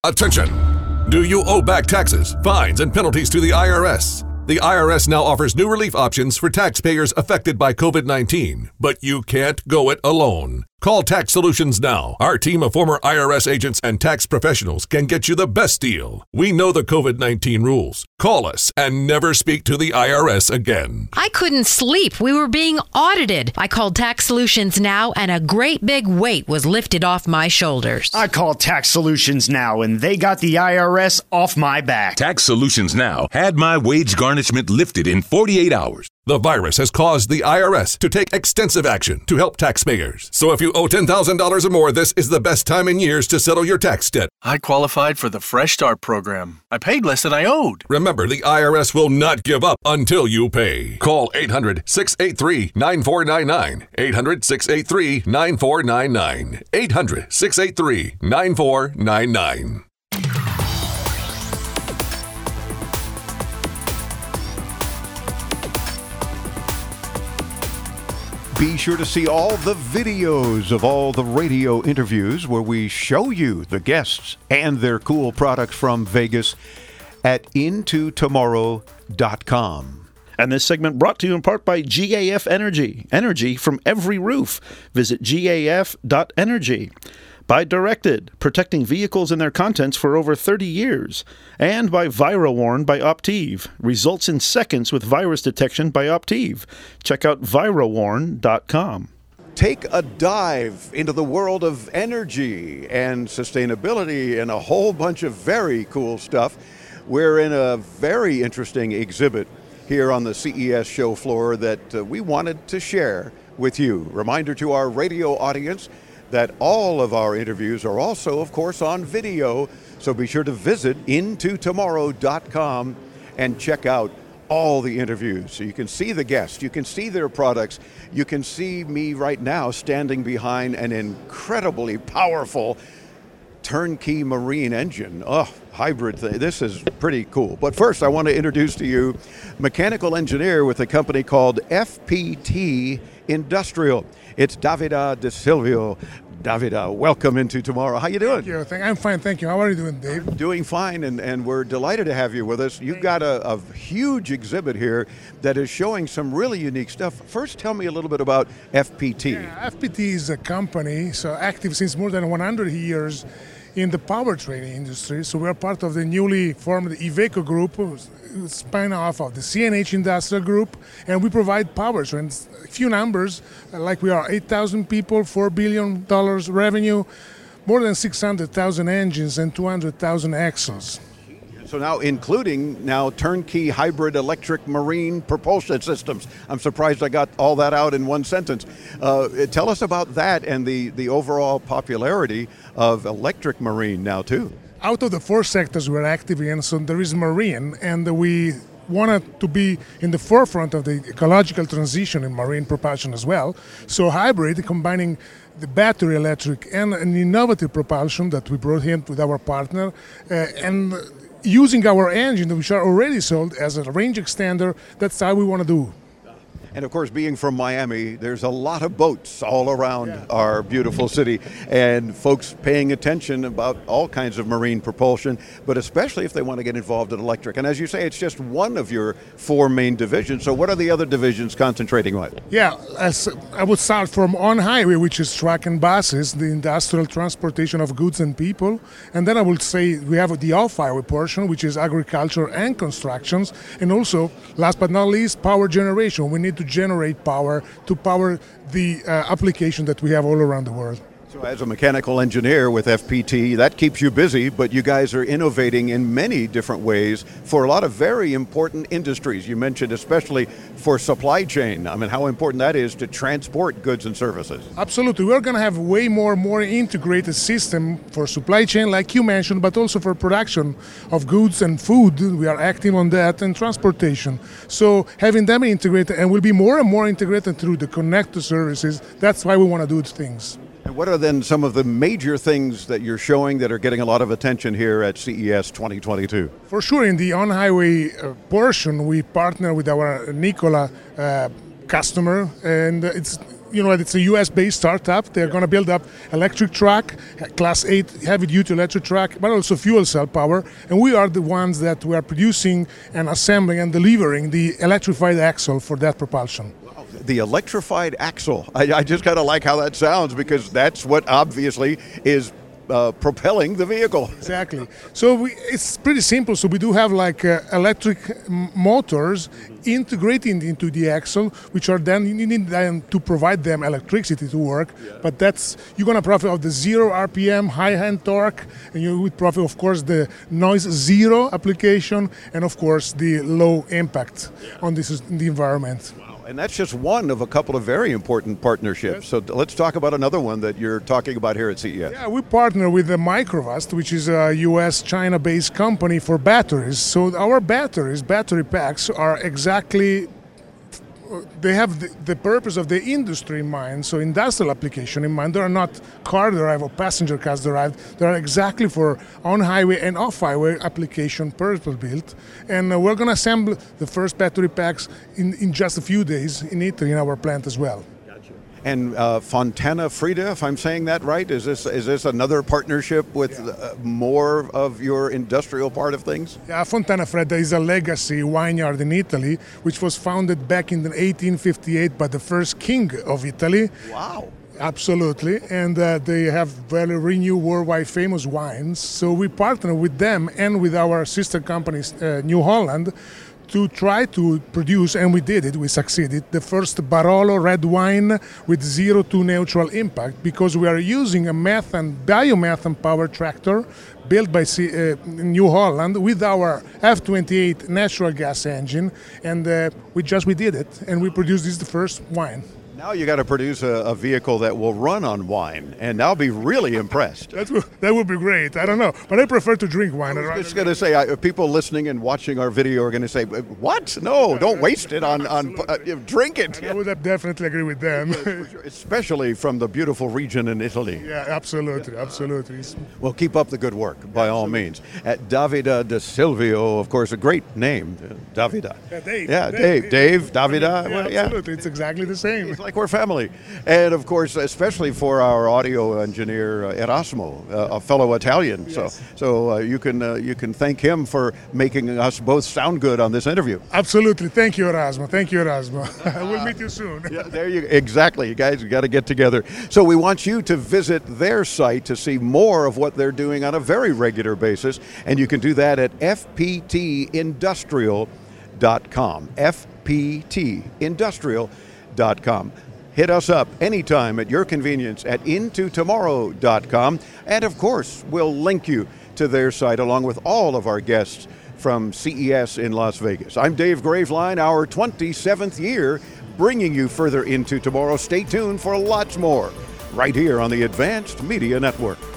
Attention! Do you owe back taxes, fines, and penalties to the IRS? The IRS now offers new relief options for taxpayers affected by COVID-19, but you can't go it alone. Call Tax Solutions now. Our team of former IRS agents and tax professionals can get you the best deal. We know the COVID-19 rules. Call us and never speak to the IRS again. I couldn't sleep. We were being audited. I called Tax Solutions now, and a great big weight was lifted off my shoulders. I called Tax Solutions now, and they got the IRS off my back. Tax Solutions now had my wage garnishment lifted in 48 hours. The virus has caused the IRS to take extensive action to help taxpayers. So if you owe $10,000 or more, this is the best time in years to settle your tax debt. I qualified for the Fresh Start program. I paid less than I owed. Remember, the IRS will not give up until you pay. Call 800-683-9499. 800-683-9499. 800-683-9499. Be sure to see all the videos of all the radio interviews where we show you the guests and their cool products from Vegas at intotomorrow.com. And this segment brought to you in part by GAF Energy. Energy from every roof. Visit gaf.energy. By Directed, protecting vehicles and their contents for over 30 years. And by ViroWarn by Optiv, results in seconds with virus detection by Optiv. Check out virowarn.com. Take a dive into the world of energy and sustainability and a whole bunch of very cool stuff. We're in a very interesting exhibit here on the CES show floor that we wanted to share with you. Reminder to our radio audience that all of our interviews are also, of course, on video. So be sure to visit intotomorrow.com and check out all the interviews. So you can see the guests, you can see their products, you can see me right now standing behind an incredibly powerful turnkey marine engine. Oh, hybrid thing. This is pretty cool. But first, I want to introduce to you mechanical engineer with a company called FPT Industrial. It's Davida De Silvio. Davida, welcome into Tomorrow. How you doing? Thank you. I'm fine, thank you. How are you doing, Dave? Doing fine, and we're delighted to have you with us. You've got a huge exhibit here that is showing some really unique stuff. First, tell me a little bit about FPT. Yeah, FPT is a company active since more than 100 years in the powertrain industry. So we're part of the newly formed Iveco Group, spin off of the CNH Industrial Group, and we provide powertrains. A few numbers, like we are 8,000 people, $4 billion revenue, more than 600,000 engines, and 200,000 axles. So now including turnkey hybrid electric marine propulsion systems. I'm surprised I got all that out in one sentence. Tell us about that and the overall popularity of electric marine now too. Out of the 4 sectors we're active in, so there is marine, and we wanted to be in the forefront of the ecological transition in marine propulsion as well. So hybrid, combining the battery electric and an innovative propulsion that we brought in with our partner, and using our engine, which are already sold as a range extender. That's how we want to do. And of course, being from Miami, there's a lot of boats all around our beautiful city, and folks paying attention about all kinds of marine propulsion, but especially if they want to get involved in electric. And as you say, it's just one of your 4 main divisions. So what are the other divisions concentrating on? Yeah, as I would start from on-highway, which is truck and buses, the industrial transportation of goods and people. And then I would say we have the off-highway portion, which is agriculture and constructions. And also, last but not least, power generation. We need to generate power to power the application that we have all around the world. So as a mechanical engineer with FPT, that keeps you busy, but you guys are innovating in many different ways for a lot of very important industries. You mentioned especially for supply chain. I mean, how important that is to transport goods and services. Absolutely. We're going to have way more integrated system for supply chain, like you mentioned, but also for production of goods and food. We are acting on that, and transportation. So having them integrated, and will be more and more integrated through the connected services, that's why we want to do things. And what are then some of the major things that you're showing that are getting a lot of attention here at CES 2022? For sure, in the on-highway portion, we partner with our Nikola customer, and it's it's a US-based startup. They're going to build up electric truck, Class 8 heavy-duty electric truck, but also fuel cell power. And we are the ones that we are producing and assembling and delivering the electrified axle for that propulsion. The electrified axle. I just kind of like how that sounds, because that's what obviously is propelling the vehicle. Exactly. So it's pretty simple. So we do have electric motors integrated into the axle, which are then, you need then to provide them electricity to work. Yeah. But you're going to profit of the 0 RPM, high hand torque, and you would profit, of course, the noise zero application, and of course the low impact on the environment. And that's just one of a couple of very important partnerships. So let's talk about another one that you're talking about here at CES. Yeah, we partner with the Microvast, which is a US, China-based company for batteries. So our battery packs are exactly, they have the purpose of the industry in mind, so industrial application in mind. They are not car derived or passenger cars derived. They are exactly for on-highway and off-highway application purpose built. And we're going to assemble the first battery packs in just a few days in Italy in our plant as well. And Fontana Frida, if I'm saying that right, is this another partnership with more of your industrial part of things? Yeah, Fontana Frida is a legacy vineyard in Italy, which was founded back in 1858 by the first king of Italy. Wow. Absolutely, and they have very renewed worldwide famous wines. So we partner with them and with our sister companies, New Holland, to try to produce, and we did it, we succeeded, the first Barolo red wine with CO2 neutral impact, because we are using a biomethane powered tractor built by New Holland with our F28 natural gas engine, and we did it, and we produced the first wine. Now you got to produce a vehicle that will run on wine, and I'll be really impressed. That would be great. I don't know, but I prefer to drink wine. I was just going to say, people listening and watching our video are going to say, "What? No, don't waste it on drink it." I would definitely agree with them. Especially from the beautiful region in Italy. Yeah, absolutely. Well, keep up the good work, by all means. At Davide De Silvio, of course, a great name, Davide. Yeah, Dave. Dave, Davide. Yeah, absolutely. It's exactly the same. It's like we're family. And of course, especially for our audio engineer, Erasmo, a fellow Italian. Yes. So you can thank him for making us both sound good on this interview. Absolutely. Thank you, Erasmo. We'll meet you soon. Yeah, exactly. You guys got to get together. So we want you to visit their site to see more of what they're doing on a very regular basis. And you can do that at fptindustrial.com. fptindustrial.com. Hit us up anytime at your convenience at intotomorrow.com. And of course, we'll link you to their site along with all of our guests from CES in Las Vegas. I'm Dave Graveline, our 27th year, bringing you further into tomorrow. Stay tuned for lots more right here on the Advanced Media Network.